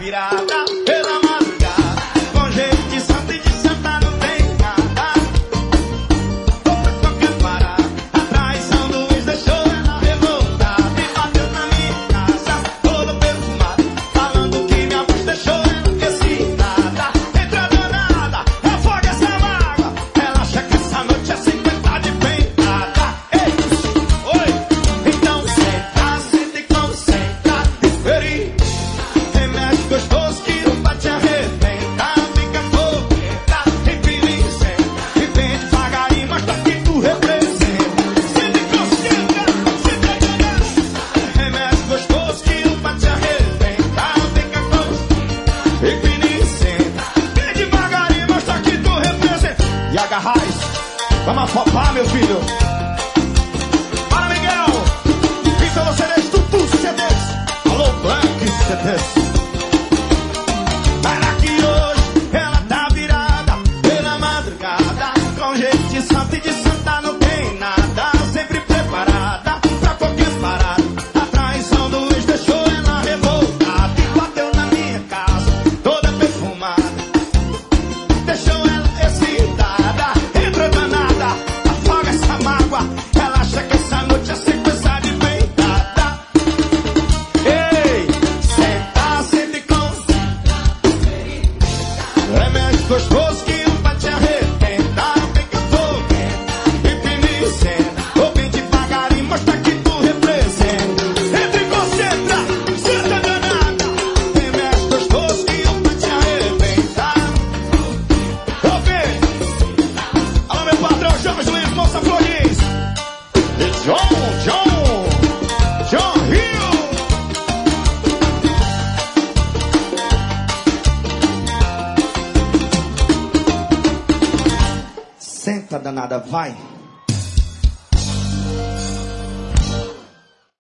virada pela madrugada, com jeito de santo e de santa não tem nada. Qualquer parada, a traição do ex deixou ela revoltada e bateu na minha casa, toda perfumada, falando que minha voz deixou ela excitada. Entra danada, afoga essa mágoa, ela acha que essa noite é 50 de pentada. Ei, oi, então senta, senta e concentra, espere. Remédio gostoso que o pai te arrebenta, fica fogueta, empina e senta, e vem devagarinho, mas tá que tu representa. Senta e concentra, senta e concentra. Remédio gostoso que o pai te arrebenta, fica fogueta, empina e senta, vem devagarinho, mas tá que tu representa. E agarrais, vamos afopar, meu filho. Para, Miguel, então você deixa tudo CDs. Alô, Black CDs. Para que hoje ela tá virada pela madrugada, com jeito de santa e de santa não tem nada, sempre preparada pra qualquer parada. A traição do ex deixou ela revoltada e bateu na minha casa, toda perfumada, deixou ela excitada. Entra danada, afoga essa mágoa, ela acha que essa noite é sequência de pentada. Ei, senta, senta e concentra, remédio gostoso que o pai te arrebenta, fica fogueta, empina e senta, ou bem devagarinho, mostra que tu representa. Entra e concentra, senta danada, remédio gostoso que o pai te arrebenta. Ô bem, alô meu patrão, João Luiz, Moça Flores, e John Rio. Senta danada, vai.